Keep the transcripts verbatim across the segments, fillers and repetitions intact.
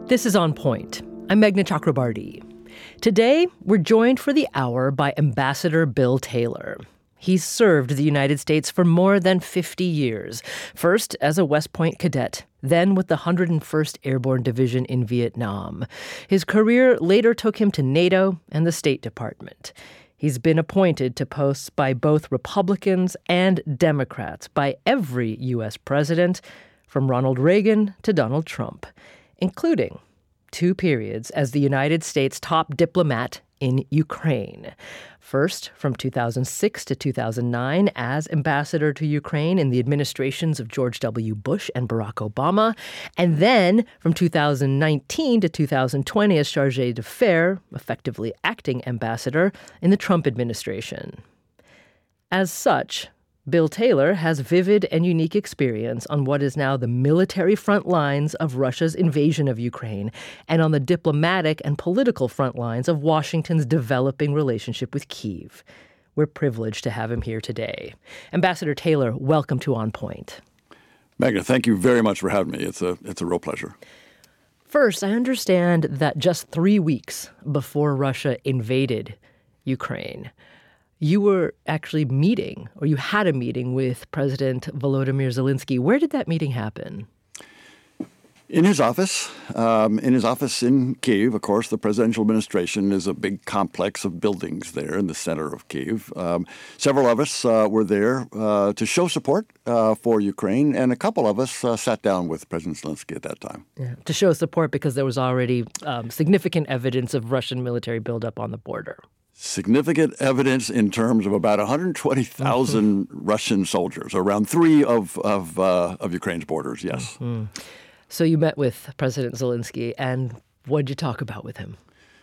This is On Point. I'm Meghna Chakrabarti. Today, we're joined for the hour by Ambassador Bill Taylor. He's served the United States for more than fifty years, first as a West Point cadet, then with the one hundred first Airborne Division in Vietnam. His career later took him to NATO and the State Department. He's been appointed to posts by both Republicans and Democrats, by every U S president, from Ronald Reagan to Donald Trump, including two periods as the United States' top diplomat in Ukraine. First, from two thousand six to two thousand nine as ambassador to Ukraine in the administrations of George W. Bush and Barack Obama, and then from two thousand nineteen to two thousand twenty as chargé d'affaires, effectively acting ambassador, in the Trump administration. As such, Bill Taylor has vivid and unique experience on what is now the military front lines of Russia's invasion of Ukraine and on the diplomatic and political front lines of Washington's developing relationship with Kyiv. We're privileged to have him here today. Ambassador Taylor, welcome to On Point. Meghna, thank you very much for having me. It's a, it's a real pleasure. First, I understand that just three weeks before Russia invaded Ukraine, you were actually meeting, or you had a meeting with President Volodymyr Zelensky. Where did that meeting happen? In his office. Um, in his office in Kyiv, of course, the presidential administration is a big complex of buildings there in the center of Kyiv. Um, several of us uh, were there uh, to show support uh, for Ukraine, and a couple of us uh, sat down with President Zelensky at that time. Yeah, to show support because there was already um, significant evidence of Russian military buildup on the border. Significant evidence in terms of about one hundred twenty thousand mm-hmm. Russian soldiers around three of of, uh, of Ukraine's borders, yes. Mm-hmm. So you met with President Zelensky, and what did you talk about with him?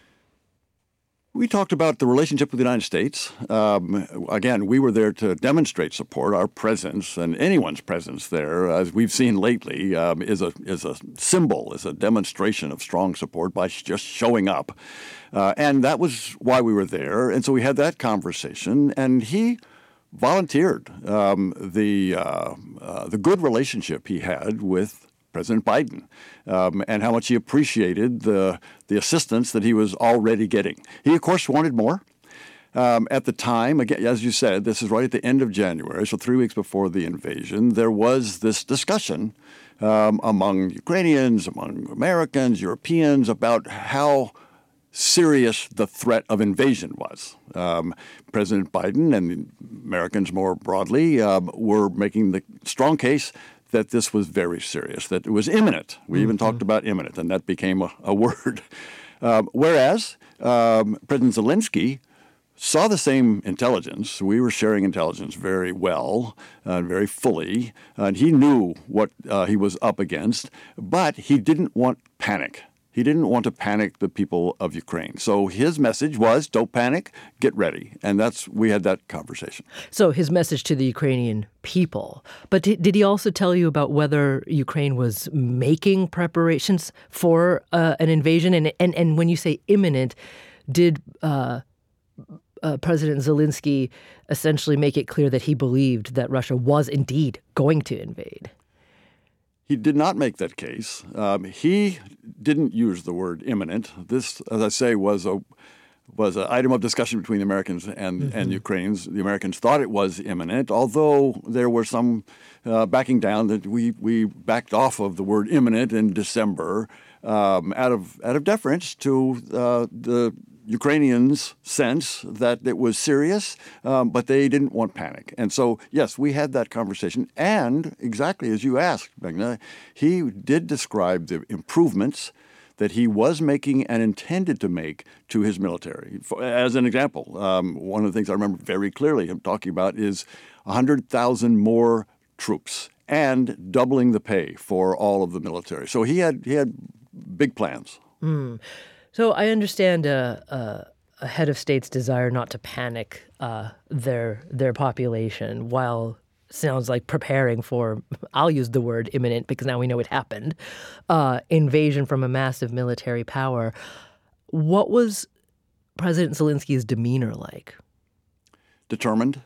We talked about the relationship with the United States. Um, again, we were there to demonstrate support. Our presence and anyone's presence there, as we've seen lately, um, is a is a symbol, is a demonstration of strong support by sh- just showing up. Uh, and that was why we were there. And so we had that conversation, and he volunteered um, the uh, uh, the good relationship he had with President Biden, um, and how much he appreciated the the assistance that he was already getting. He, of course, wanted more. Um, at the time, again, as you said, this is right at the end of January, so three weeks before the invasion, there was this discussion um, among Ukrainians, among Americans, Europeans, about how serious the threat of invasion was. Um, President Biden and Americans more broadly um, were making the strong case that this was very serious, that it was imminent. We mm-hmm. even talked about imminent, and that became a, a word. Um, whereas um, President Zelensky saw the same intelligence. We were sharing intelligence very well, uh, very fully, and he knew what uh, he was up against, but he didn't want panic. He didn't want to panic the people of Ukraine. So his message was, don't panic, get ready. And that's we had that conversation. So his message to the Ukrainian people. But did, did he also tell you about whether Ukraine was making preparations for uh, an invasion? And, and and when you say imminent, did uh, uh, President Zelensky essentially make it clear that he believed that Russia was indeed going to invade? He did not make that case. Um, he didn't use the word imminent. This, as I say, was a was an item of discussion between the Americans and, mm-hmm. and Ukrainians. The Americans thought it was imminent, although there were some uh, backing down. That we we backed off of the word imminent in December um, out of out of deference to uh, the Ukrainians' sense that it was serious, um, but they didn't want panic. And so, yes, we had that conversation. And exactly as you asked, Meghna, he did describe the improvements that he was making and intended to make to his military. For, as an example, um, one of the things I remember very clearly him talking about is one hundred thousand more troops and doubling the pay for all of the military. So he had he had big plans. Mm. So I understand uh, uh, a head of state's desire not to panic uh, their their population while sounds like preparing for, I'll use the word imminent because now we know it happened, uh, invasion from a massive military power. What was President Zelensky's demeanor like? Determined.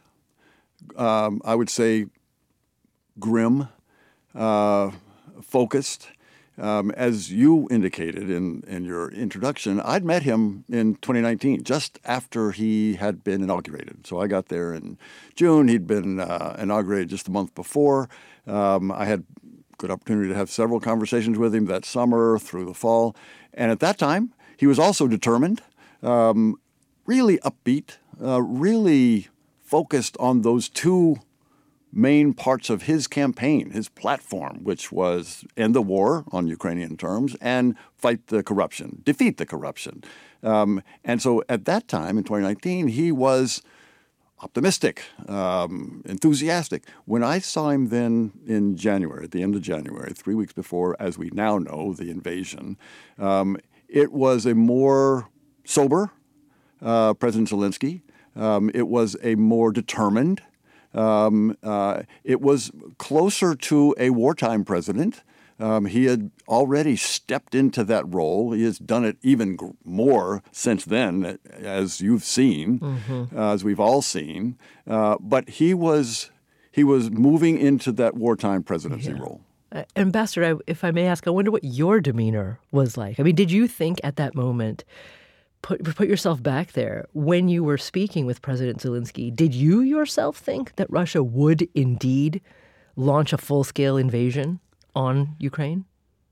Um, I would say grim, uh, focused. Um, as you indicated in, in your introduction, I'd met him in twenty nineteen, just after he had been inaugurated. So I got there in June. He'd been uh, inaugurated just a month before. Um, I had good opportunity to have several conversations with him that summer through the fall. And at that time, he was also determined, um, really upbeat, uh, really focused on those two main parts of his campaign, his platform, which was end the war on Ukrainian terms and fight the corruption, defeat the corruption. Um, and so at that time, in twenty nineteen, he was optimistic, um, enthusiastic. When I saw him then in January, at the end of January, three weeks before, as we now know, the invasion, um, it was a more sober uh, President Zelensky. Um, it was a more determined. Um, uh, it was closer to a wartime president. Um, he had already stepped into that role. He has done it even g- more since then, as you've seen, mm-hmm. uh, as we've all seen. Uh, but he was he was moving into that wartime presidency yeah. role. Uh, Ambassador, I, if I may ask, I wonder what your demeanor was like. I mean, did you think at that moment, put put yourself back there, when you were speaking with President Zelensky, did you yourself think that Russia would indeed launch a full-scale invasion on Ukraine?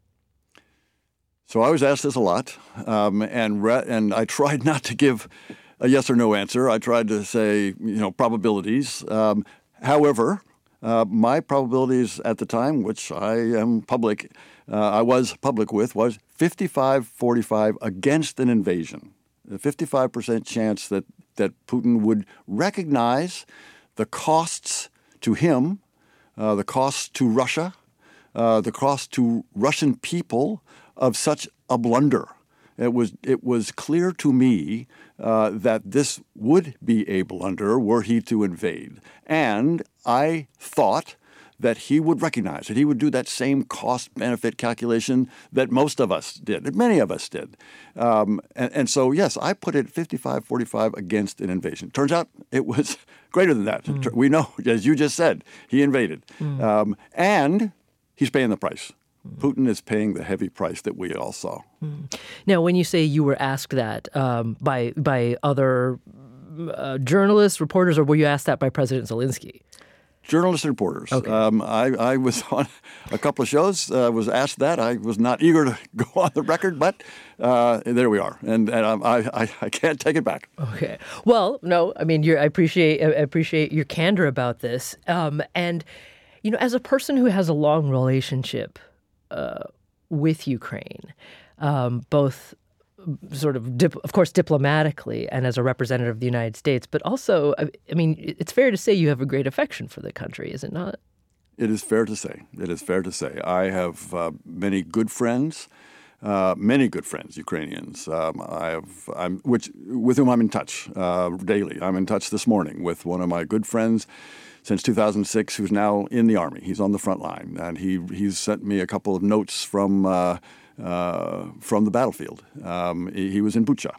So I was asked this a lot, um, and re- and I tried not to give a yes or no answer. I tried to say, you know, probabilities. Um, however, uh, my probabilities at the time, which I am public, uh, I was public with, was fifty-five forty-five against an invasion. A fifty-five percent chance that, that Putin would recognize the costs to him, uh, the costs to Russia, Uh, the cost to Russian people of such a blunder. It was it was clear to me uh, that this would be a blunder were he to invade. And I thought that he would recognize, that he would do that same cost-benefit calculation that most of us did, that many of us did. Um, and, and so, yes, I put it fifty-five forty-five against an invasion. Turns out it was greater than that. Mm. We know, as you just said, he invaded. Mm. Um, and he's paying the price. Mm. Putin is paying the heavy price that we all saw. Mm. Now, when you say you were asked that um, by by other uh, journalists, reporters, or were you asked that by President Zelensky? Journalists and reporters. Okay. Um, I, I was on a couple of shows, uh, was asked that. I was not eager to go on the record, but uh, there we are. And, and um, I, I, I can't take it back. Okay. Well, no, I mean, you're, I appreciate I appreciate your candor about this. Um, and, you know, as a person who has a long relationship uh, with Ukraine, um, both sort of, dip, of course, diplomatically and as a representative of the United States, but also, I mean, it's fair to say you have a great affection for the country, is it not? It is fair to say. It is fair to say. I have uh, many good friends, uh, many good friends, Ukrainians. Um, I have, I'm, which with whom I'm in touch uh, daily. I'm in touch this morning with one of my good friends since two thousand six, who's now in the Army. He's on the front line, and he he's sent me a couple of notes from. Uh, Uh, from the battlefield. Um, he, he was in Bucha.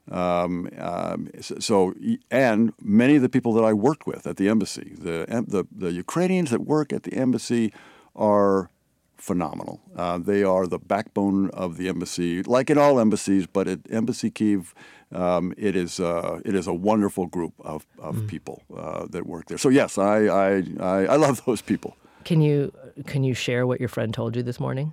Um, um, so, and many of the people that I worked with at the embassy, the the, the Ukrainians that work at the embassy are phenomenal. Uh, they are the backbone of the embassy, like in all embassies, but at Embassy Kyiv, um, it is uh, it is a wonderful group of, of mm. people uh, that work there. So yes, I, I I I love those people. Can you can you share what your friend told you this morning?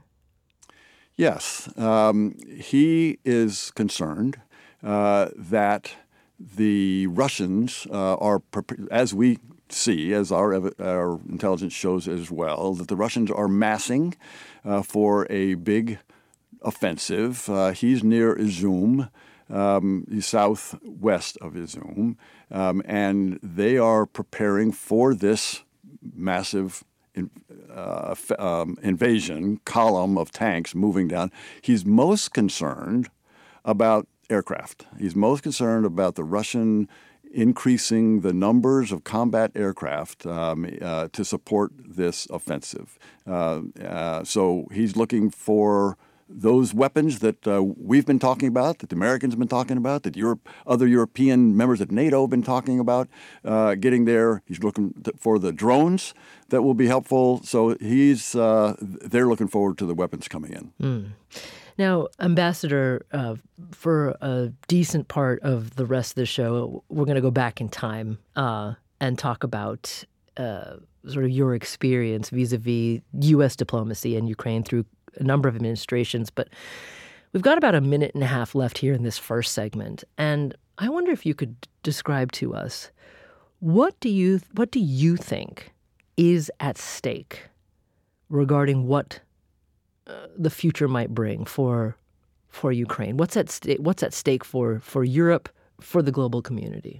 Yes, um, he is concerned uh, that the Russians uh, are, as we see, as our, our intelligence shows as well, that the Russians are massing uh, for a big offensive. Uh, he's near Izum, um, he's southwest of Izum, um, and they are preparing for this massive In, uh, um, invasion column of tanks moving down. He's most concerned about aircraft. He's most concerned about the Russian increasing the numbers of combat aircraft um, uh, to support this offensive. Uh, uh, so he's looking for those weapons that uh, we've been talking about, that the Americans have been talking about, that Europe, other European members of NATO have been talking about uh, getting there. He's looking for the drones that will be helpful. So he's uh, they're looking forward to the weapons coming in. Mm. Now, Ambassador, uh, for a decent part of the rest of the show, we're going to go back in time uh, and talk about uh, sort of your experience vis-a-vis U S diplomacy in Ukraine through a number of administrations. But we've got about a minute and a half left here in this first segment. And I wonder if you could describe to us, what do you what do you think is at stake regarding what uh, the future might bring for for Ukraine? What's at sta- what's at stake for for Europe, for the global community?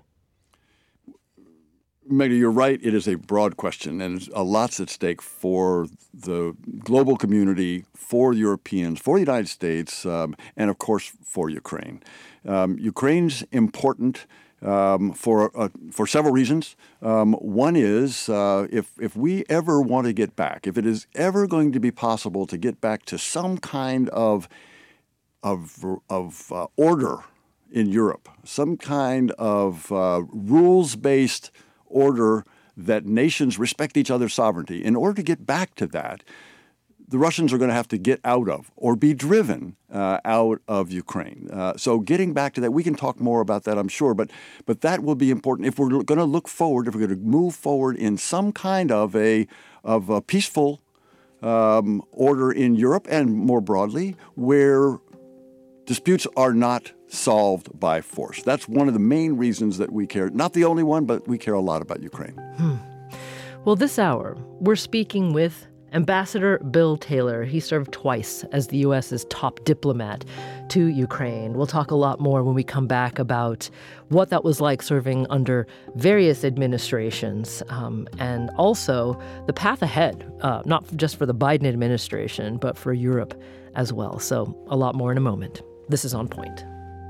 Magda, you're right. It is a broad question, and a lot's at stake for the global community, for Europeans, for the United States, um, and of course for Ukraine. Um, Ukraine's important um, for uh, for several reasons. Um, one is uh, if if we ever want to get back, if it is ever going to be possible to get back to some kind of of of uh, order in Europe, some kind of uh, rules-based order that nations respect each other's sovereignty. In order to get back to that, the Russians are going to have to get out of or be driven uh, out of Ukraine. Uh, so getting back to that, we can talk more about that, I'm sure, but but that will be important if we're going to look forward, if we're going to move forward in some kind of a of a peaceful um, order in Europe and more broadly, where disputes are not solved by force. That's one of the main reasons that we care. Not the only one, but we care a lot about Ukraine. Hmm. Well, this hour, we're speaking with Ambassador Bill Taylor. He served twice as the U S's top diplomat to Ukraine. We'll talk a lot more when we come back about what that was like serving under various administrations, um, and also the path ahead, uh, not just for the Biden administration, but for Europe as well. So a lot more in a moment. This is On Point.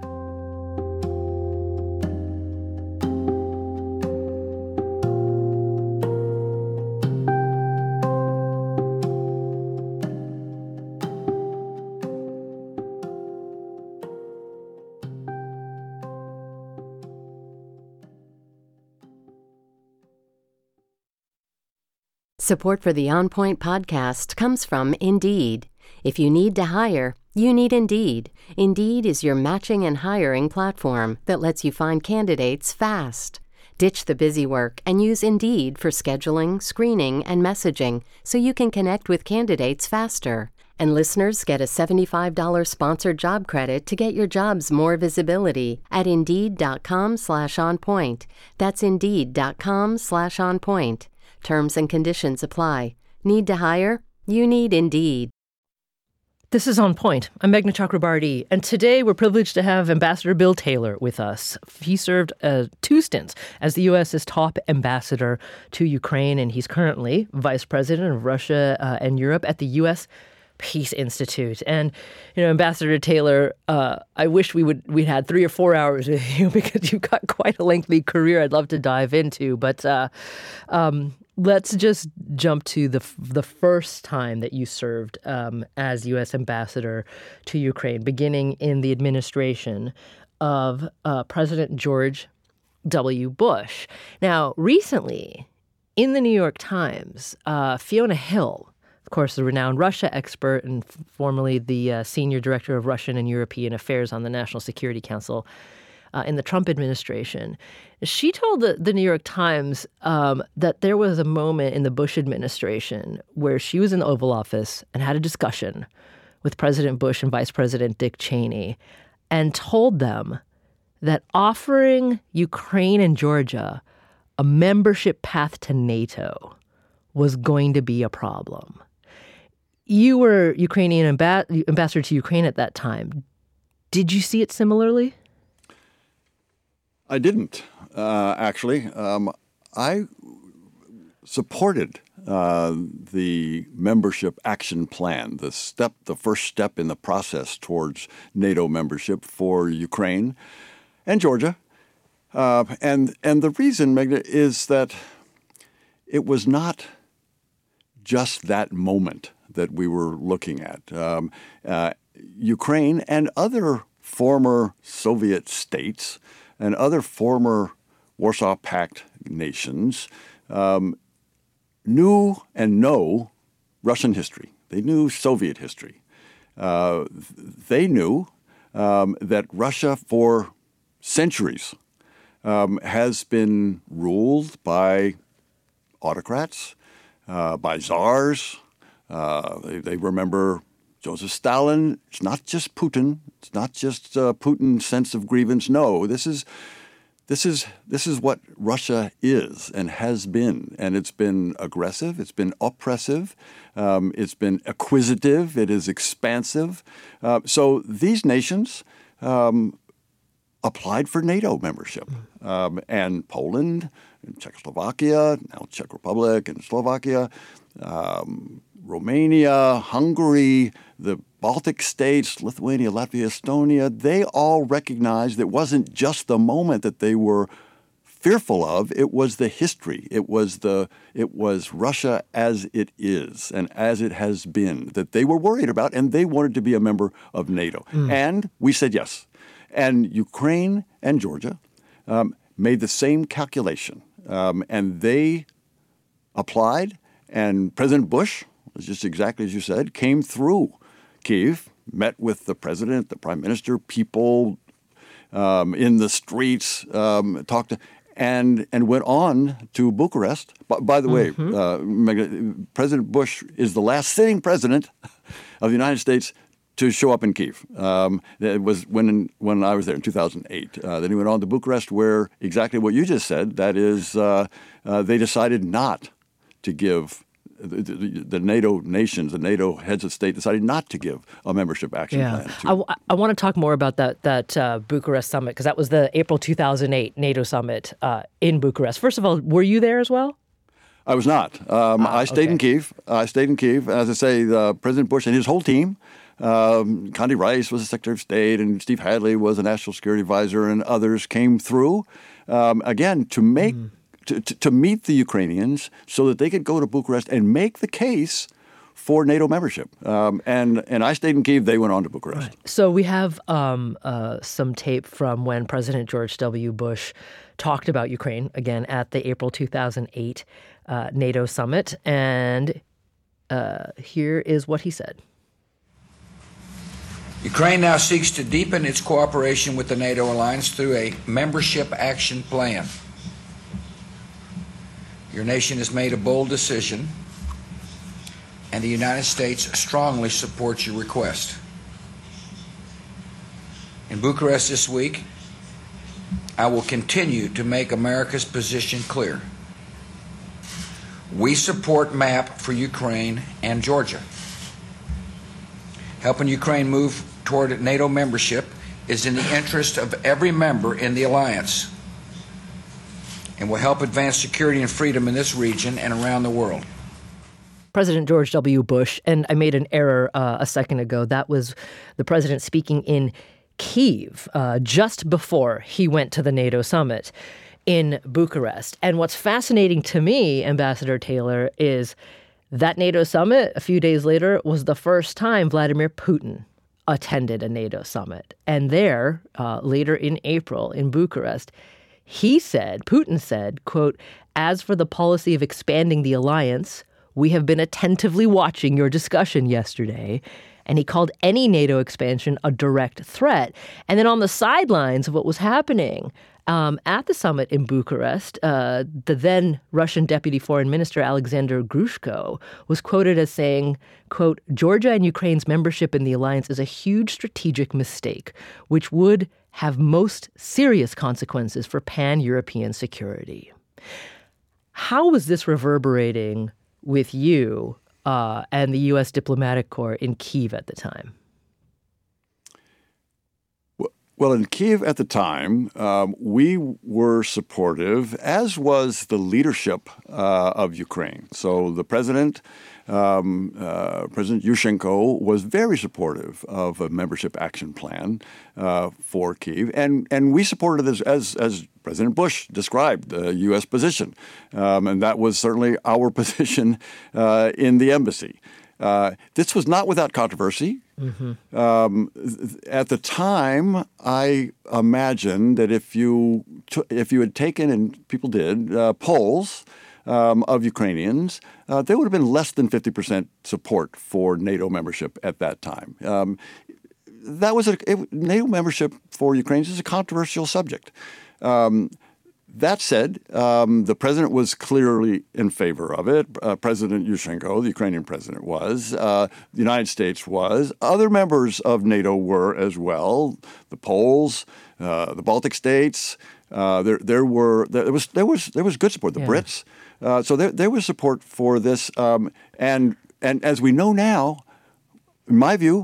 Support for the On Point podcast comes from Indeed. If you need to hire, you need Indeed. Indeed is your matching and hiring platform that lets you find candidates fast. Ditch the busy work and use Indeed for scheduling, screening, and messaging so you can connect with candidates faster. And listeners get a seventy-five dollars sponsored job credit to get your jobs more visibility at Indeed.com slash on point. That's Indeed.com slash on point. Terms and conditions apply. Need to hire? You need Indeed. This is On Point. I'm Meghna Chakrabarty, and today we're privileged to have Ambassador Bill Taylor with us. He served uh, two stints as the U S's top ambassador to Ukraine, and he's currently vice president of Russia uh, and Europe at the U S Peace Institute. And, you know, Ambassador Taylor, uh, I wish we would we'd had three or four hours with you because you've got quite a lengthy career I'd love to dive into. But uh, um, let's just jump to the the first time that you served um, as U S ambassador to Ukraine, beginning in the administration of uh, President George W. Bush. Now, recently, in the New York Times, uh, Fiona Hill, of course, the renowned Russia expert and f- formerly the uh, senior director of Russian and European Affairs on the National Security Council uh, in the Trump administration, she told the, the New York Times um, that there was a moment in the Bush administration where she was in the Oval Office and had a discussion with President Bush and Vice President Dick Cheney and told them that offering Ukraine and Georgia a membership path to NATO was going to be a problem. You were Ukrainian amb- ambassador to Ukraine at that time. Did you see it similarly? I didn't, uh, actually. Um, I supported uh, the membership action plan, the step, the first step in the process towards NATO membership for Ukraine and Georgia. Uh, and and the reason, Meghna, is that it was not just that moment that we were looking at. Um, uh, Ukraine and other former Soviet states and other former Warsaw Pact nations um, knew and know Russian history. They knew Soviet history. Uh, they knew um, that Russia for centuries um, has been ruled by autocrats, uh, by czars. Uh, they, they remember Joseph Stalin. It's not just Putin. It's not just uh, Putin's sense of grievance. No, this is this is this is what Russia is and has been, and it's been aggressive. It's been oppressive. Um, it's been acquisitive. It is expansive. Uh, so these nations um, applied for NATO membership, um, and Poland, and Czechoslovakia, now Czech Republic and Slovakia. Um, Romania, Hungary, the Baltic states, Lithuania, Latvia, Estonia, they all recognized it wasn't just the moment that they were fearful of, it was the history. It was the it was Russia as it is and as it has been that they were worried about, and they wanted to be a member of NATO. Mm. And we said yes. And Ukraine and Georgia um, made the same calculation, um, and they applied, and President Bush, just exactly as you said, came through Kyiv, met with the president, the prime minister, people um, in the streets, um, talked to, and and went on to Bucharest. By, by the mm-hmm. way, uh, President Bush is the last sitting president of the United States to show up in Kyiv. Um, it was when when I was there in two thousand eight. Uh, then he went on to Bucharest, where exactly what you just said, that is, uh, uh, they decided not to give. The, the, the NATO nations, the NATO heads of state decided not to give a membership action yeah. plan. To, I, w- I want to talk more about that that uh, Bucharest summit, because that was the April two thousand eight NATO summit uh, in Bucharest. First of all, were you there as well? I was not. Um, ah, I stayed okay. in Kyiv. I stayed in Kyiv. As I say, uh, President Bush and his whole team, um, Condi Rice was the Secretary of State, and Steve Hadley was the National Security Advisor, and others came through, um, again, to make mm. To, to, to meet the Ukrainians so that they could go to Bucharest and make the case for NATO membership. Um, and, and I stayed in Kyiv. They went on to Bucharest. Right. So we have um, uh, some tape from when President George W. Bush talked about Ukraine, again, at the April two thousand eight uh, NATO summit. And uh, here is what he said. Ukraine now seeks to deepen its cooperation with the NATO alliance through a membership action plan. Your nation has made a bold decision, and the United States strongly supports your request. In Bucharest this week, I will continue to make America's position clear. We support M A P for Ukraine and Georgia. Helping Ukraine move toward NATO membership is in the interest of every member in the alliance, and will help advance security and freedom in this region and around the world. President George W. Bush, and I made an error uh, a second ago. That was the president speaking in Kyiv uh, just before he went to the NATO summit in Bucharest. And what's fascinating to me, Ambassador Taylor, is that NATO summit a few days later was the first time Vladimir Putin attended a NATO summit. And there, uh, later in April in Bucharest, he said, Putin said, quote, "As for the policy of expanding the alliance, we have been attentively watching your discussion yesterday." And he called any NATO expansion a direct threat. And then on the sidelines of what was happening um, at the summit in Bucharest, uh, the then Russian Deputy Foreign Minister Alexander Grushko was quoted as saying, quote, "Georgia and Ukraine's membership in the alliance is a huge strategic mistake, which would have most serious consequences for pan-European security." How was this reverberating with you uh, and the U S diplomatic corps in Kyiv at the time? Well, Well, in Kyiv at the time, um, we were supportive, as was the leadership uh, of Ukraine. So the president, um, uh, President Yushchenko, was very supportive of a membership action plan uh, for Kyiv, and and we supported this as as President Bush described the U S position, um, and that was certainly our position uh, in the embassy. Uh, this was not without controversy. Mm-hmm. Um, at the time, I imagined that if you t- if you had taken, and people did, uh, polls um, of Ukrainians, uh, there would have been less than fifty percent support for NATO membership at that time. Um, that was a it, NATO membership for Ukrainians is a controversial subject. Um, That said, um, the president was clearly in favor of it. Uh, President Yushchenko, the Ukrainian president, was. Uh, the United States was. Other members of NATO were as well. The Poles, uh, the Baltic states. Uh, there, there were there was there was there was good support. The yeah. Brits. Uh, so there there was support for this. Um, and and as we know now, in my view,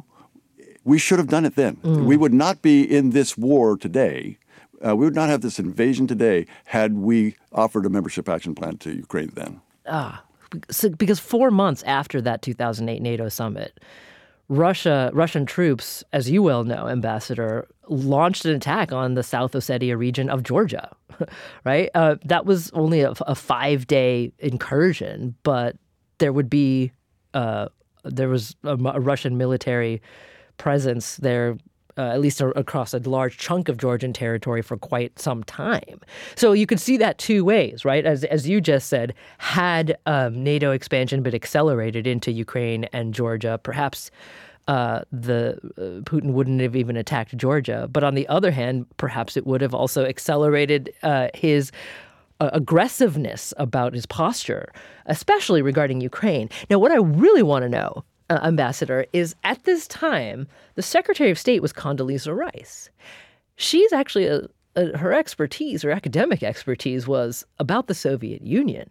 we should have done it then. Mm. We would not be in this war today. Uh, we would not have this invasion today had we offered a membership action plan to Ukraine then. Ah, so, because four months after that two thousand eight NATO summit, Russia, Russian troops, as you well know, Ambassador, launched an attack on the South Ossetia region of Georgia, right? Uh, that was only a, a five-day incursion, but there would be, uh, there was a, a Russian military presence there, Uh, at least a, across a large chunk of Georgian territory for quite some time. So you could see that two ways, right? As as you just said, had um, NATO expansion been accelerated into Ukraine and Georgia, perhaps uh, the uh, Putin wouldn't have even attacked Georgia. But on the other hand, perhaps it would have also accelerated uh, his uh, aggressiveness about his posture, especially regarding Ukraine. Now, what I really want to know, Uh, Ambassador, is at this time, the Secretary of State was Condoleezza Rice. She's actually, a, a, her expertise, her academic expertise was about the Soviet Union.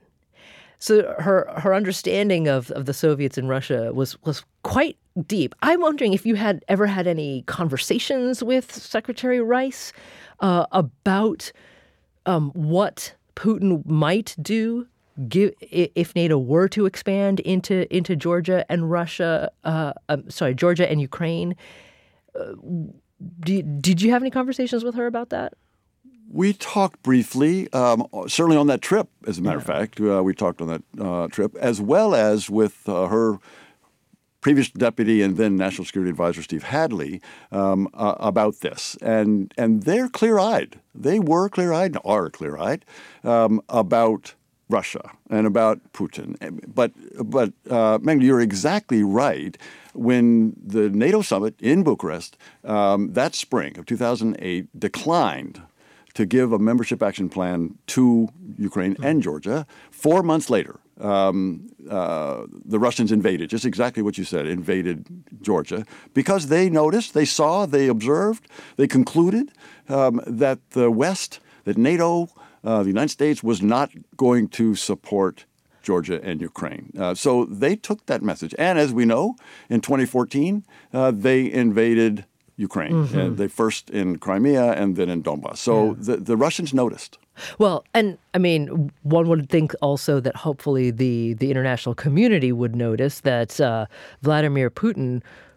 So her her understanding of, of the Soviets in Russia was, was quite deep. I'm wondering if you had ever had any conversations with Secretary Rice uh, about um, what Putin might do Give, if NATO were to expand into into Georgia and Russia, uh, um, sorry, Georgia and Ukraine. Uh, did, did you have any conversations with her about that? We talked briefly, um, certainly on that trip, as a matter yeah. of fact. Uh, we talked on that uh, trip, as well as with uh, her previous deputy and then National Security Advisor Steve Hadley um, uh, about this. And and they're clear-eyed. They were clear-eyed and are clear-eyed um, about Russia and about Putin. But, but uh, Magda, you're exactly right. When the NATO summit in Bucharest um, that spring of two thousand eight declined to give a membership action plan to Ukraine and Georgia, four months later, um, uh, the Russians invaded, just exactly what you said, invaded Georgia, because they noticed, they saw, they observed, they concluded um, that the West, that NATO, Uh, the United States was not going to support Georgia and Ukraine. Uh, so they took that message. And as we know, in twenty fourteen, uh, they invaded Ukraine. Mm-hmm. And they first in Crimea and then in Donbass. So yeah. the, the Russians noticed. Well, and I mean, one would think also that hopefully the, the international community would notice that uh, Vladimir Putin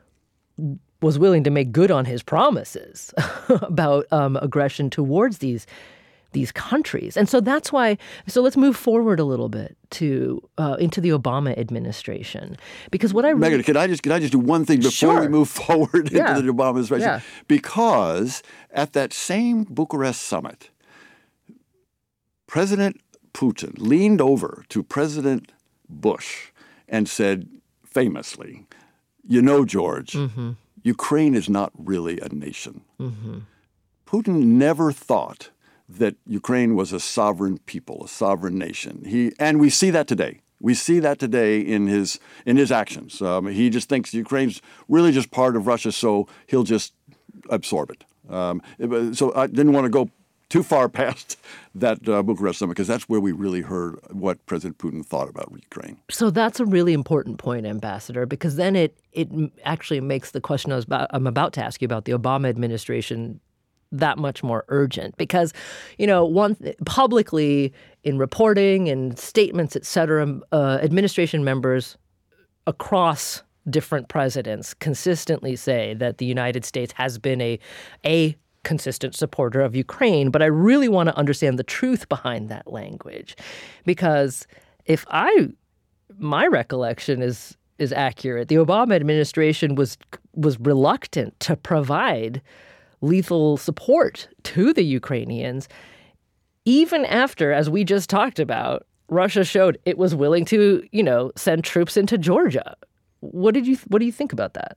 was willing to make good on his promises about um, aggression towards these these countries. And so that's why, so let's move forward a little bit to uh, into the Obama administration. Because what I really... Megan, can I just, can I just do one thing before sure. we move forward yeah. into the Obama administration? Yeah. Because at that same Bucharest summit, President Putin leaned over to President Bush and said famously, you know, George, mm-hmm. Ukraine is not really a nation. Mm-hmm. Putin never thought that Ukraine was a sovereign people, a sovereign nation. He and we see that today. We see that today in his in his actions. Um, he just thinks Ukraine's really just part of Russia, so he'll just absorb it. Um, so I didn't want to go too far past that uh, Bucharest summit because that's where we really heard what President Putin thought about Ukraine. So that's a really important point, Ambassador, because then it it actually makes the question I was about, I'm about to ask you about the Obama administration that much more urgent? Because, you know, one publicly in reporting and statements, et cetera, uh, administration members across different presidents consistently say that the United States has been a a consistent supporter of Ukraine. But I really want to understand the truth behind that language, because if I my recollection is is accurate, the Obama administration was was reluctant to provide lethal support to the Ukrainians, even after, as we just talked about, Russia showed it was willing to, you know, send troops into Georgia. What did you what do you think about that?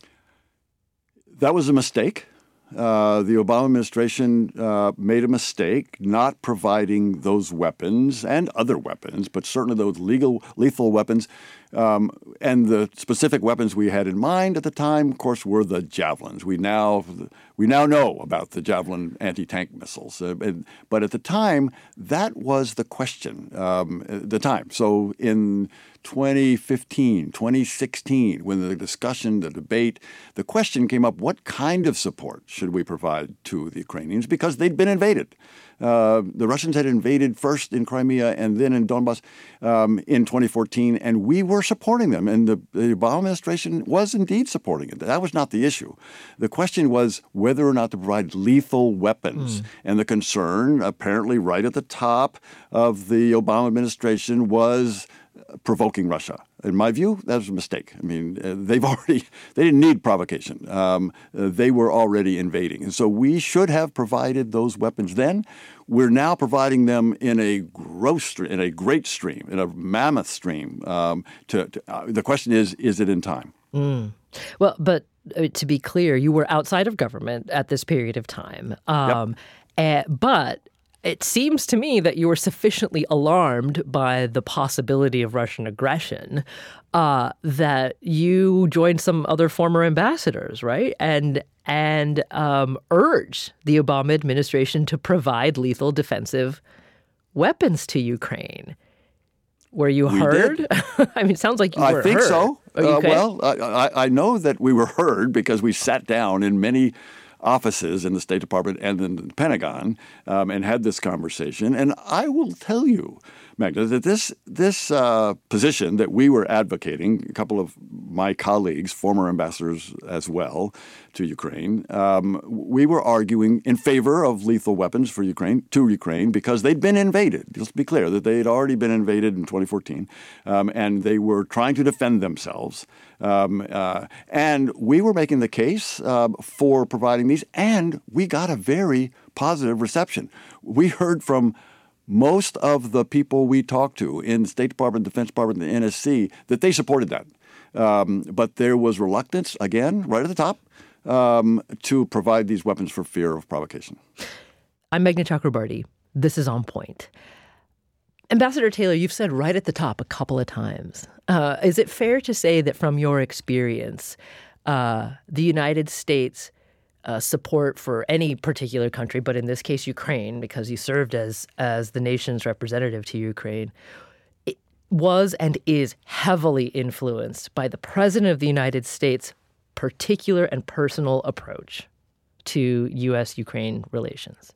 That was a mistake. Uh, the Obama administration uh, made a mistake not providing those weapons and other weapons, but certainly those legal, lethal weapons. Um, and the specific weapons we had in mind at the time, of course, were the Javelins. We now we now know about the Javelin anti-tank missiles. Uh, and, but at the time, that was the question, um, at the time. So in twenty fifteen, twenty sixteen, when the discussion, the debate, the question came up, what kind of support should we provide to the Ukrainians? Because they'd been invaded. Uh, the Russians had invaded first in Crimea and then in Donbass um, in twenty fourteen, and we were supporting them. And the, the Obama administration was indeed supporting it. That was not the issue. The question was whether or not to provide lethal weapons. Mm. And the concern, apparently right at the top of the Obama administration, was provoking Russia. In my view, that was a mistake. I mean, uh, they've already, they didn't need provocation. Um, uh, they were already invading. And so we should have provided those weapons then. We're now providing them in a gross, in a great stream, in a mammoth stream. Um, to, to uh, the question is, is it in time? Mm. Well, but uh, to be clear, you were outside of government at this period of time. Um, yep. uh, but it seems to me that you were sufficiently alarmed by the possibility of Russian aggression uh, that you joined some other former ambassadors, right? And and um, urged the Obama administration to provide lethal defensive weapons to Ukraine. Were you we heard? I mean, it sounds like you were heard. I think heard. so. Uh, okay? Well, I, I know that we were heard because we sat down in many offices in the State Department and in the Pentagon um, and had this conversation. And I will tell you, Magda, that this this uh, position that we were advocating, a couple of my colleagues, former ambassadors as well to Ukraine, um, we were arguing in favor of lethal weapons for Ukraine, to Ukraine, because they'd been invaded. Let's be clear that they had already been invaded in twenty fourteen, um, and they were trying to defend themselves. Um, uh, and we were making the case uh, for providing these, and we got a very positive reception. We heard from most of the people we talked to in the State Department, Defense Department, and the N S C that they supported that. Um, but there was reluctance, again, right at the top, um, to provide these weapons for fear of provocation. I'm Meghna Chakrabarty. This is On Point. Ambassador Taylor, you've said right at the top a couple of times. Uh, is it fair to say that from your experience, uh, the United States uh, support for any particular country, but in this case Ukraine, because you served as as the nation's representative to Ukraine, it was and is heavily influenced by the President of the United States' particular and personal approach to U S Ukraine relations?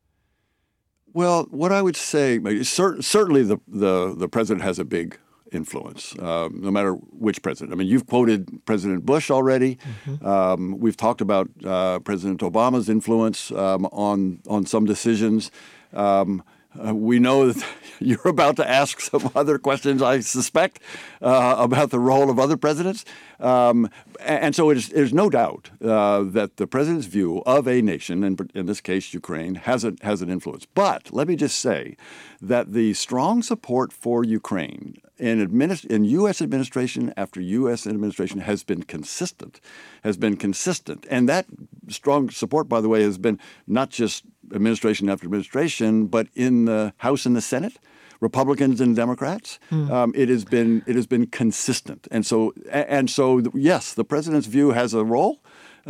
Well, what I would say, cert- certainly the, the, the president has a big influence, uh, no matter which president. I mean, you've quoted President Bush already. Mm-hmm. Um, we've talked about uh, President Obama's influence um, on on some decisions. Um, uh, we know that you're about to ask some other questions, I suspect, uh, about the role of other presidents. Um, and so it is, there's no doubt uh, that the president's view of a nation, and in this case Ukraine, has a, has an influence. But let me just say that the strong support for Ukraine in, administ- in U S administration after U S administration has been consistent, has been consistent. And that strong support, by the way, has been not just administration after administration, but in the House and the Senate, Republicans and Democrats. Mm. Um, it has been it has been consistent, and so and so yes, the president's view has a role,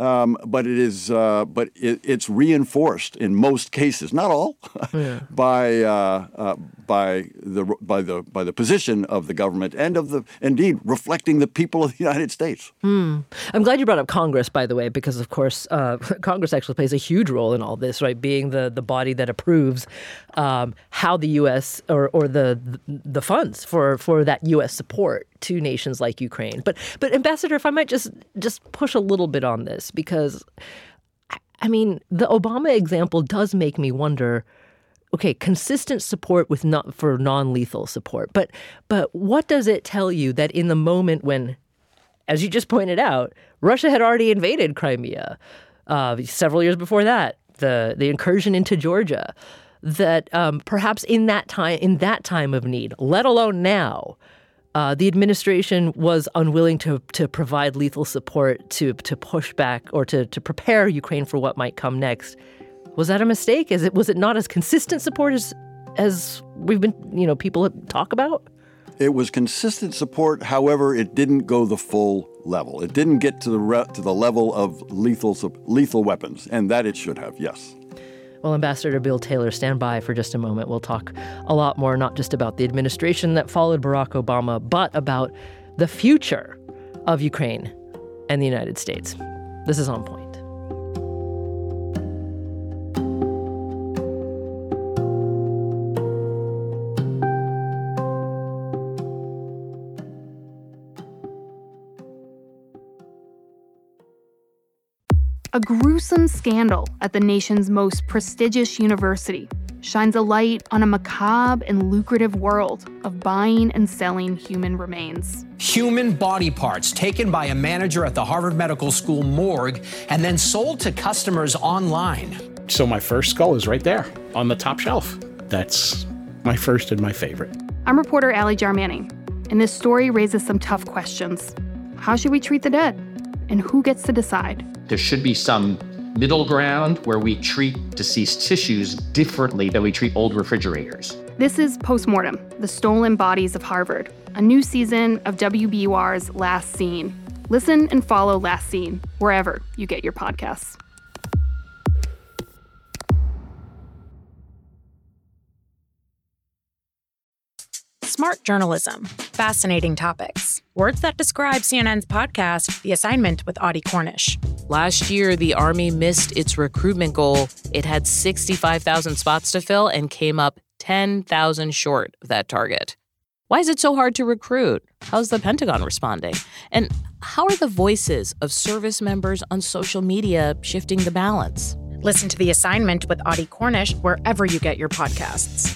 um, but it is, uh, but it, it's reinforced in most cases, not all, yeah. by uh, uh, by the by the by the position of the government and of the indeed reflecting the people of the United States. Mm. I'm glad you brought up Congress, by the way, because of course uh, Congress actually plays a huge role in all this, right? Being the the body that approves um, how the U S or or the the funds for for that U S support to nations like Ukraine. But but Ambassador, if I might just just push a little bit on this, because I mean, the Obama example does make me wonder, okay, consistent support with not for non-lethal support. But but what does it tell you that in the moment when, as you just pointed out, Russia had already invaded Crimea uh, several years before that, the the incursion into Georgia, that um, perhaps in that time in that time of need, let alone now, Uh, the administration was unwilling to to provide lethal support to to push back or to to prepare Ukraine for what might come next. Was that a mistake? Is it was it not as consistent support as as we've been, you know, people talk about? It was consistent support. However, it didn't go the full level. It didn't get to the re- to the level of lethal lethal weapons, and that it should have. Yes. Well, Ambassador Bill Taylor, stand by for just a moment. We'll talk a lot more, not just about the administration that followed Barack Obama, but about the future of Ukraine and the United States. This is On Point. A gruesome scandal at the nation's most prestigious university shines a light on a macabre and lucrative world of buying and selling human remains. Human body parts taken by a manager at the Harvard Medical School morgue and then sold to customers online. So my first skull is right there on the top shelf. That's my first and my favorite. I'm reporter Allie Jarmanning, and this story raises some tough questions. How should we treat the dead? And who gets to decide? There should be some middle ground where we treat deceased tissues differently than we treat old refrigerators. This is Postmortem, The Stolen Bodies of Harvard, a new season of W B U R's Last Scene. Listen and follow Last Scene wherever you get your podcasts. Smart journalism, fascinating topics. Words that describe C N N's podcast, The Assignment with Audie Cornish. Last year, the Army missed its recruitment goal. It had sixty-five thousand spots to fill and came up ten thousand short of that target. Why is it so hard to recruit? How's the Pentagon responding? And how are the voices of service members on social media shifting the balance? Listen to The Assignment with Audie Cornish wherever you get your podcasts.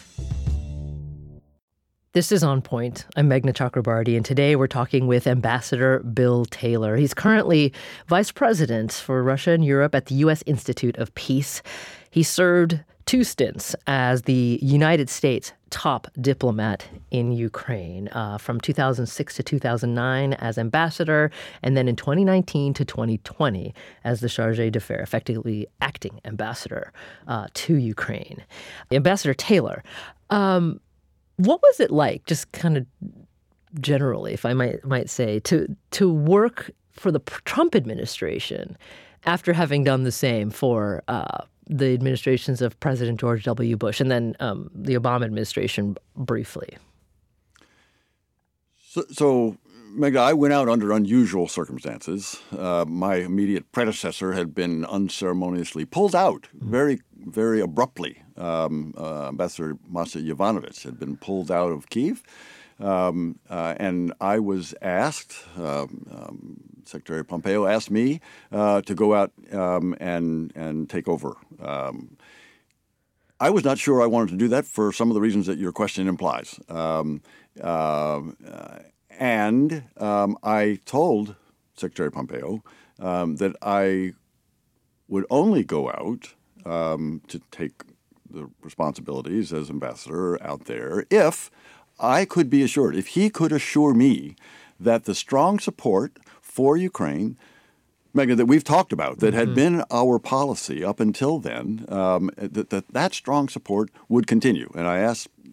This is On Point. I'm Meghna Chakrabarty, and today we're talking with Ambassador Bill Taylor. He's currently Vice President for Russia and Europe at the U S Institute of Peace. He served two stints as the United States top diplomat in Ukraine, uh, from two thousand six to two thousand nine as ambassador, and then in twenty nineteen to twenty twenty as the chargé d'affaires, effectively acting ambassador uh, to Ukraine. Ambassador Taylor, um, what was it like, just kind of generally, if I might might say, to to work for the Trump administration after having done the same for uh, the administrations of President George W. Bush and then um, the Obama administration briefly? So, so Meghna, I went out under unusual circumstances. Uh, my immediate predecessor had been unceremoniously pulled out very, very abruptly. Um, uh, Ambassador Masya Yovanovitch had been pulled out of Kyiv, um, uh, and I was asked, um, um, Secretary Pompeo asked me uh, to go out um, and and take over. Um, I was not sure I wanted to do that for some of the reasons that your question implies. Um, uh, and um, I told Secretary Pompeo um, that I would only go out um, to take the responsibilities as ambassador out there if I could be assured, if he could assure me that the strong support for Ukraine, Meghna, that we've talked about, that had mm-hmm. been our policy up until then, um, that, that that strong support would continue. And I asked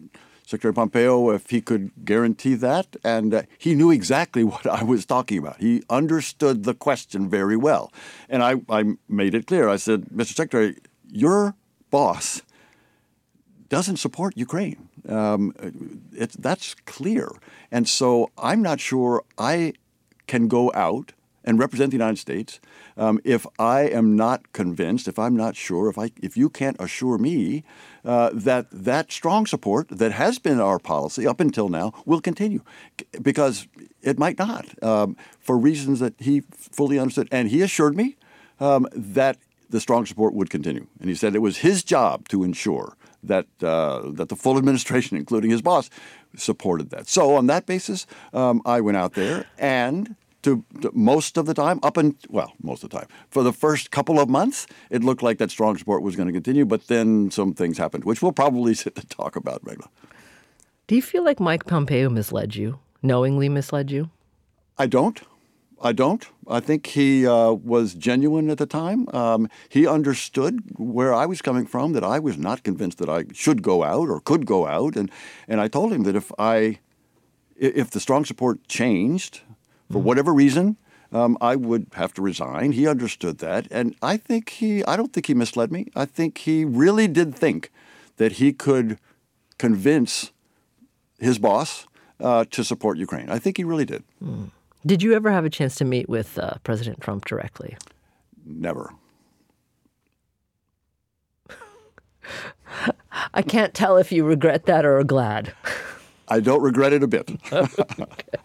Secretary Pompeo if he could guarantee that, and uh, he knew exactly what I was talking about. He understood the question very well. And I, I made it clear. I said, Mister Secretary, your boss doesn't support Ukraine. Um, it, that's clear. And so I'm not sure I can go out and represent the United States um, if I am not convinced, if I'm not sure, if I, if you can't assure me uh, that that strong support that has been our policy up until now will continue, because it might not um, for reasons that he fully understood. And he assured me um, that the strong support would continue. And he said it was his job to ensure that uh, that the full administration, including his boss, supported that. So on that basis, um, I went out there and To, to most of the time, up and well, most of the time, for the first couple of months, it looked like that strong support was going to continue. But then some things happened, which we'll probably sit to talk about, Regla. Do you feel like Mike Pompeo misled you, knowingly misled you? I don't. I don't. I think he uh, was genuine at the time. Um, he understood where I was coming from, that I was not convinced that I should go out or could go out, and and I told him that if I, if the strong support changed, for whatever reason, um, I would have to resign. He understood that. And I think he, I don't think he misled me. I think he really did think that he could convince his boss uh, to support Ukraine. I think he really did. Mm. Did you ever have a chance to meet with uh, President Trump directly? Never. I can't tell if you regret that or are glad. I don't regret it a bit. Okay.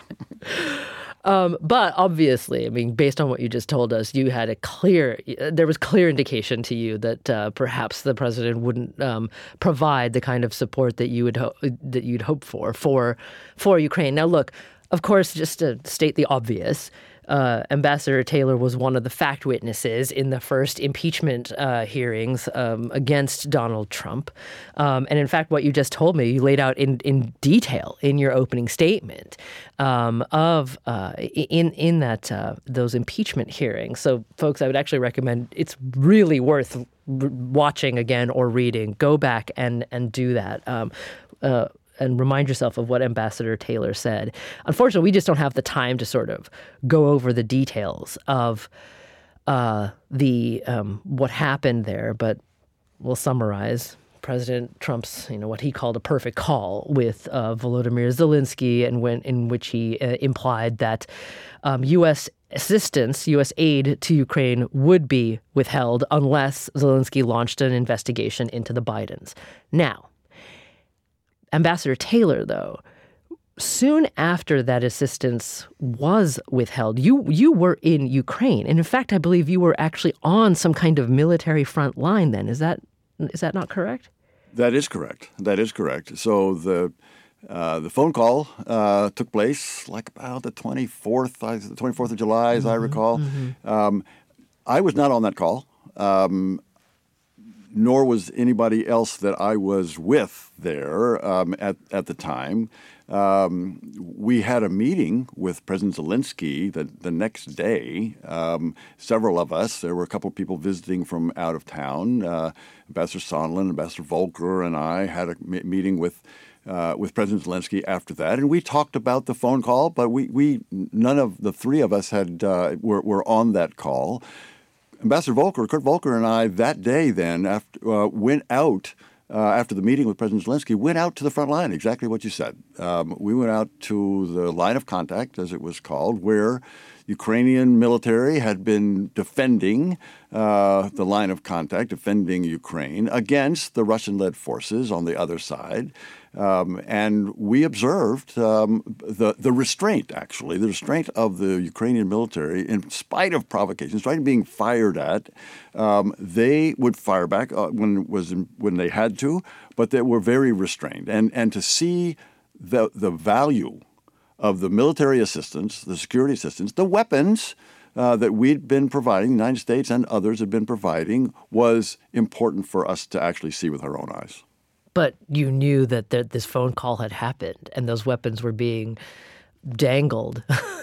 Um, but obviously, I mean, based on what you just told us, you had a clear, there was clear indication to you that uh, perhaps the president wouldn't um, provide the kind of support that you would ho- that you'd hope for for for Ukraine. Now, look, of course, just to state the obvious, uh, Ambassador Taylor was one of the fact witnesses in the first impeachment uh, hearings um, against Donald Trump. Um, and in fact, what you just told me, you laid out in, in detail in your opening statement um, of uh, in in that uh, those impeachment hearings. So, folks, I would actually recommend, it's really worth r- watching again or reading. Go back and and do that. Um, uh, and remind yourself of what Ambassador Taylor said. Unfortunately, we just don't have the time to sort of go over the details of uh, the um, what happened there, but we'll summarize. President Trump's, you know, what he called a perfect call with uh, Volodymyr Zelensky, and when in which he uh, implied that um, U S assistance, U S aid to Ukraine would be withheld unless Zelensky launched an investigation into the Bidens. Now, Ambassador Taylor, though, soon after that assistance was withheld, you you were in Ukraine. And in fact, I believe you were actually on some kind of military front line then. Is that is that not correct? That is correct. That is correct. So the uh, the phone call uh, took place like about the twenty-fourth, the twenty-fourth of July, as mm-hmm, I recall. Mm-hmm. Um, I was not on that call. Um, nor was anybody else that I was with there um, at, at the time. Um, we had a meeting with President Zelensky the, the next day. Um, several of us, there were a couple of people visiting from out of town. Uh, Ambassador Sondland, Ambassador Volker, and I had a m- meeting with uh, with President Zelensky after that, and we talked about the phone call. But we, we none of the three of us had uh, were, were on that call. Ambassador Volker, Kurt Volker, and I that day then after, uh, went out uh, after the meeting with President Zelensky, went out to the front line, exactly what you said. Um, we went out to the line of contact, as it was called, where Ukrainian military had been defending uh, the line of contact, defending Ukraine against the Russian-led forces on the other side. Um, and we observed um, the, the restraint, actually, the restraint of the Ukrainian military in spite of provocations, in spite of being fired at. Um, they would fire back uh, when it was in, when they had to, but they were very restrained. And and to see the the value of the military assistance, the security assistance, the weapons uh, that we'd been providing, the United States and others had been providing, was important for us to actually see with our own eyes. But you knew that th- this phone call had happened and those weapons were being dangled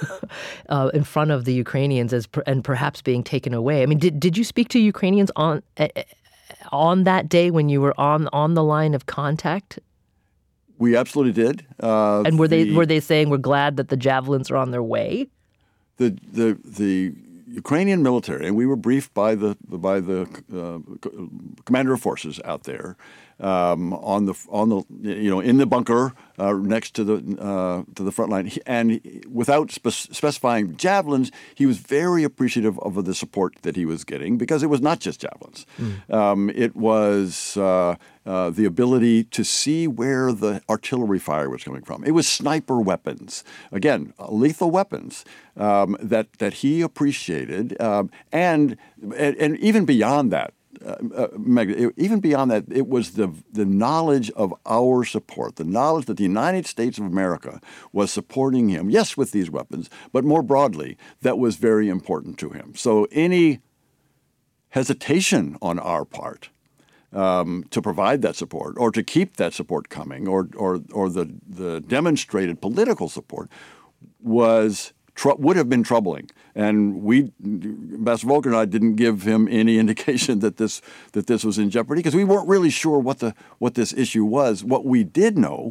uh, in front of the Ukrainians as per- and perhaps being taken away. I mean, did did you speak to Ukrainians on uh, on that day when you were on on the line of contact? We absolutely did. Uh, and were the, they were they saying we're glad that the javelins are on their way? The the the Ukrainian military, and we were briefed by the by the uh, commander of forces out there um, on the on the you know in the bunker uh, next to the uh, to the front line, and without spe- specifying javelins, he was very appreciative of the support that he was getting, because it was not just javelins. Mm. Um, it was uh, uh, the ability to see where the artillery fire was coming from. It was sniper weapons, again, lethal weapons um, that that he appreciated, um, and, and and even beyond that. Uh, uh, Meg, even beyond that, it was the the knowledge of our support, the knowledge that the United States of America was supporting him, yes, with these weapons, but more broadly, that was very important to him. So any hesitation on our part um, to provide that support, or to keep that support coming, or or or the the demonstrated political support was tr- would have been troubling. And we, Ambassador Volker and I, didn't give him any indication that this that this was in jeopardy, because we weren't really sure what the what this issue was. What we did know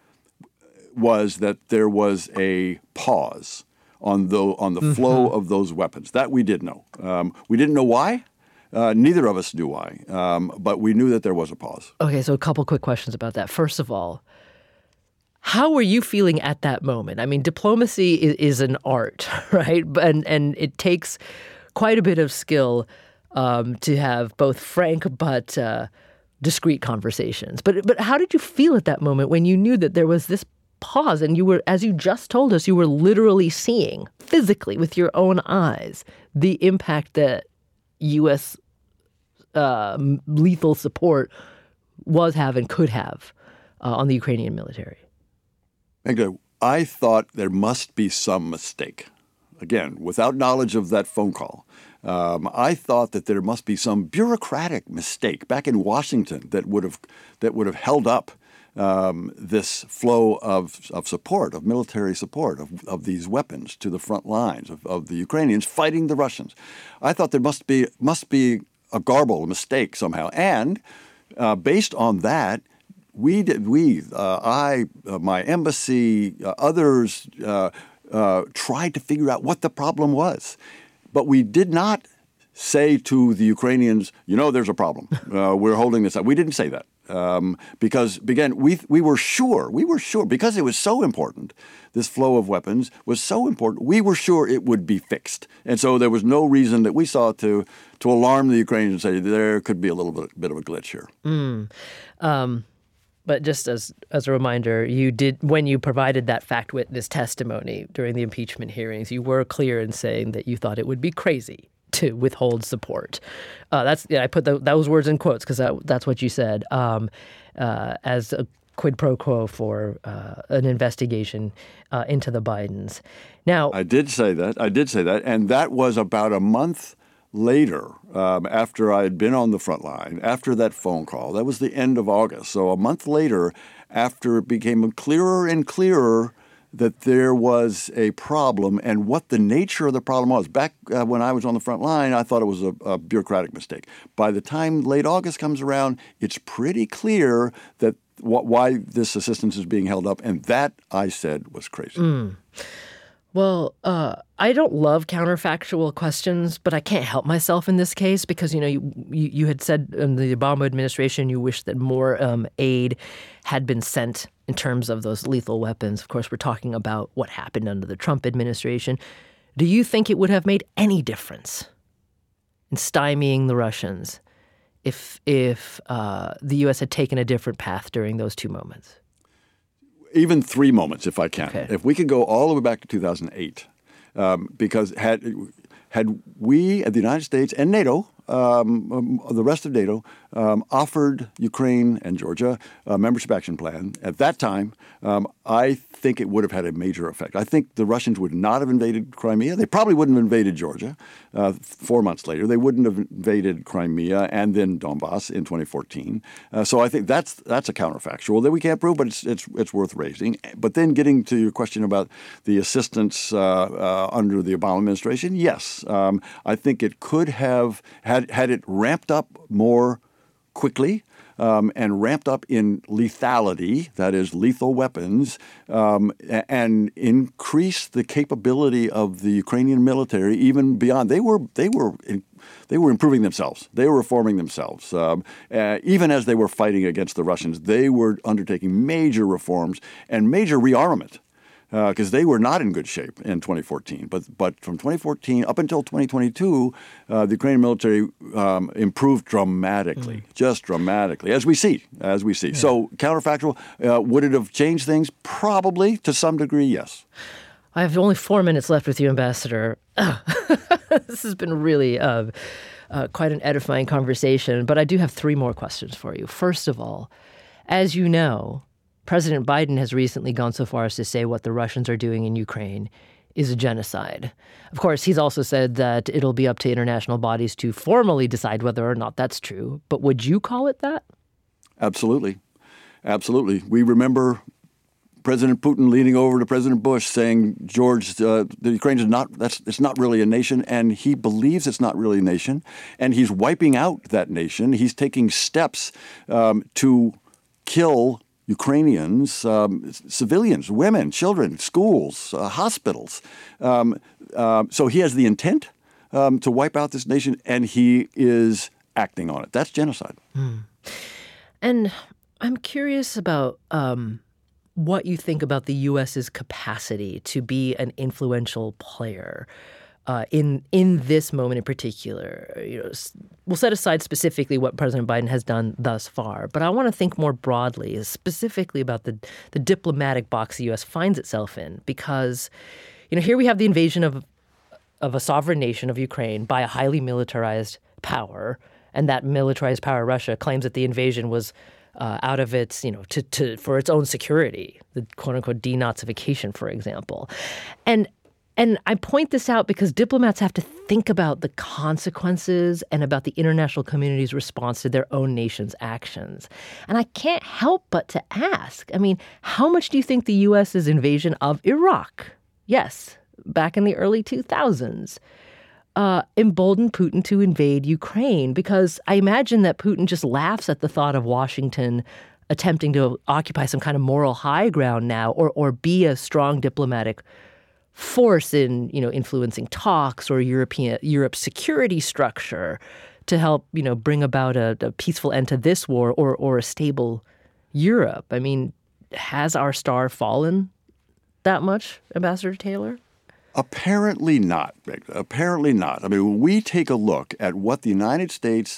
was that there was a pause on the on the mm-hmm. flow of those weapons. That we did know. Um, we didn't know why. Uh, neither of us knew why, um, but we knew that there was a pause. Okay, so a couple quick questions about that. First of all, how were you feeling at that moment? I mean, diplomacy is, is an art, right? And and it takes quite a bit of skill um, to have both frank but uh, discreet conversations. But but how did you feel at that moment when you knew that there was this pause, and you were, as you just told us, you were literally seeing physically with your own eyes the impact that U S uh, lethal support was having, could have uh, on the Ukrainian military? I thought there must be some mistake. Again, without knowledge of that phone call, um, I thought that there must be some bureaucratic mistake back in Washington that would have that would have held up um, this flow of of support, of military support, of, of these weapons to the front lines of, of the Ukrainians fighting the Russians. I thought there must be must be a garble, a mistake somehow, and uh, based on that. We did. We, uh, I, uh, my embassy, uh, others uh, uh, tried to figure out what the problem was, but we did not say to the Ukrainians, "You know, there's a problem. Uh, we're holding this up." We didn't say that um, because, again, we we were sure. We were sure because it was so important. This flow of weapons was so important. We were sure it would be fixed, and so there was no reason that we saw to to alarm the Ukrainians and say there could be a little bit, bit of a glitch here. Mm. Um. But just as as a reminder, you did, when you provided that fact witness testimony during the impeachment hearings, you were clear in saying that you thought it would be crazy to withhold support. Uh, that's yeah, I put the, those words in quotes because that, that's what you said um, uh, as a quid pro quo for uh, an investigation uh, into the Bidens. Now, I did say that. I did say that, and that was about a month later, um, after I had been on the front line, after that phone call. That was the end of August. So a month later, after it became clearer and clearer that there was a problem and what the nature of the problem was. Back uh, when I was on the front line, I thought it was a, a bureaucratic mistake. By the time late August comes around, it's pretty clear that wh- why this assistance is being held up, and that, I said, was crazy. Mm. Well, uh, I don't love counterfactual questions, but I can't help myself in this case because, you know, you, you, you had said in the Obama administration you wished that more um, aid had been sent in terms of those lethal weapons. Of course, we're talking about what happened under the Trump administration. Do you think it would have made any difference in stymieing the Russians if, if uh, the U S had taken a different path during those two moments? Even three moments, if I can. Okay. If we could go all the way back to two thousand eight, um, because had had we at the United States and NATO, um, um, the rest of NATO, um, offered Ukraine and Georgia a membership action plan at that time, um, I think it would have had a major effect. I think the Russians would not have invaded Crimea. They probably wouldn't have invaded Georgia uh, four months later. They wouldn't have invaded Crimea and then Donbass in twenty fourteen. Uh, so I think that's that's a counterfactual that we can't prove, but it's it's it's worth raising. But then getting to your question about the assistance uh, uh, under the Obama administration, yes, um, I think it could have had had it ramped up more quickly. um, and ramped up in lethality, that is, lethal weapons, um, and increased the capability of the Ukrainian military even beyond. They were they were they were improving themselves. They were reforming themselves. Um, uh, even as they were fighting against the Russians, they were undertaking major reforms and major rearmament, because uh, they were not in good shape in twenty fourteen. But but from twenty fourteen up until twenty twenty-two, uh, the Ukrainian military um, improved dramatically, mm. just dramatically, as we see, as we see. Yeah. So counterfactual, uh, would it have changed things? Probably, to some degree, yes. I have only four minutes left with you, Ambassador. This has been really uh, uh, quite an edifying conversation, but I do have three more questions for you. First of all, as you know, President Biden has recently gone so far as to say what the Russians are doing in Ukraine is a genocide. Of course, he's also said that it'll be up to international bodies to formally decide whether or not that's true. But would you call it that? Absolutely. Absolutely. We remember President Putin leaning over to President Bush saying, George, uh, the Ukraine is not, that's, it's not really a nation, and he believes it's not really a nation, and he's wiping out that nation. He's taking steps um, to kill Ukrainians, um, civilians, women, children, schools, uh, hospitals. Um, uh, so he has the intent um, to wipe out this nation, and he is acting on it. That's genocide. Hmm. And I'm curious about um, what you think about the U S's capacity to be an influential player Uh, in in this moment in particular. You know, we'll set aside specifically what President Biden has done thus far, but I want to think more broadly, specifically about the the diplomatic box the U S finds itself in, because, you know, here we have the invasion of of a sovereign nation of Ukraine by a highly militarized power, and that militarized power, Russia, claims that the invasion was uh, out of its, you know, to to for its own security, the quote unquote denazification, for example, and. And I point this out because diplomats have to think about the consequences and about the international community's response to their own nation's actions. And I can't help but to ask, I mean, how much do you think the U S's invasion of Iraq, yes, back in the early two thousands, uh, emboldened Putin to invade Ukraine? Because I imagine that Putin just laughs at the thought of Washington attempting to occupy some kind of moral high ground now, or or be a strong diplomatic force in, you know, influencing talks or European Europe's security structure to help, you know, bring about a, a peaceful end to this war or or a stable Europe. I mean, has our star fallen that much, Ambassador Taylor? Apparently not, Megna. Apparently not. I mean, when we take a look at what the United States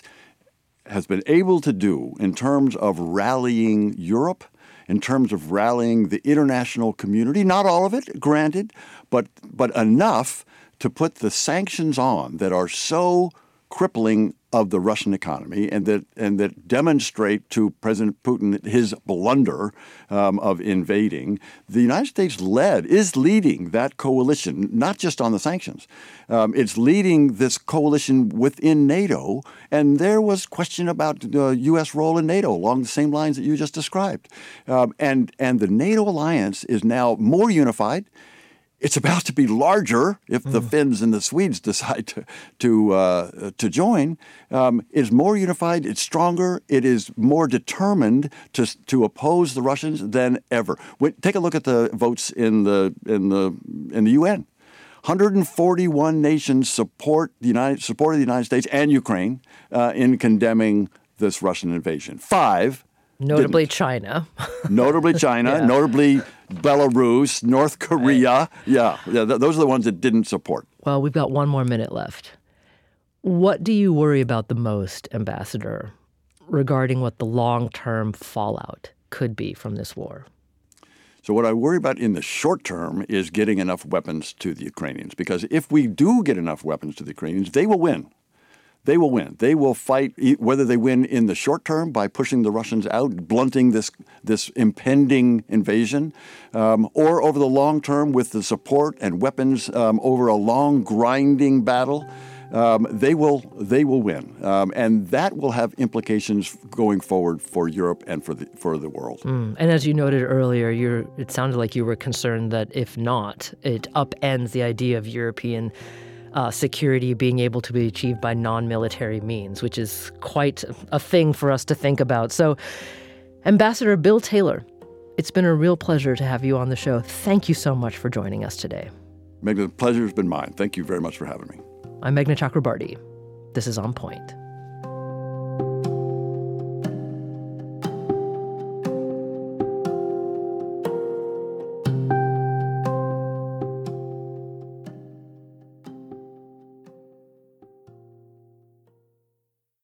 has been able to do in terms of rallying Europe, in terms of rallying the international community, not all of it, granted, but but enough to put the sanctions on that are so crippling of the Russian economy and that and that demonstrate to President Putin his blunder um, of invading. The United States led, is leading that coalition, not just on the sanctions. Um, it's leading this coalition within NATO, and there was question about the U S role in NATO along the same lines that you just described. Um, and, and the NATO alliance is now more unified. It's about to be larger if the mm. Finns and the Swedes decide to to uh, to join. Um, it's more unified. It's stronger. It is more determined to to oppose the Russians than ever. When, take a look at the votes in the in the in the U N. one hundred forty-one nations support the United supported the United States and Ukraine uh, in condemning this Russian invasion. Five. Notably didn't. China. Notably China, yeah. Notably Belarus, North Korea. Right. Yeah, yeah th- those are the ones that didn't support. Well, we've got one more minute left. What do you worry about the most, Ambassador, regarding what the long-term fallout could be from this war? So what I worry about in the short term is getting enough weapons to the Ukrainians, because if we do get enough weapons to the Ukrainians, they will win. They will win. They will fight, whether they win in the short term by pushing the Russians out, blunting this this impending invasion, um, or over the long term with the support and weapons um, over a long grinding battle. Um, they will they will win, um, and that will have implications going forward for Europe and for the for the world. Mm. And as you noted earlier, you're, it sounded like you were concerned that if not, it upends the idea of European uh, security being able to be achieved by non-military means, which is quite a thing for us to think about. So, Ambassador Bill Taylor, it's been a real pleasure to have you on the show. Thank you so much for joining us today. Meghna, the pleasure has been mine. Thank you very much for having me. I'm Meghna Chakrabarty. This is On Point.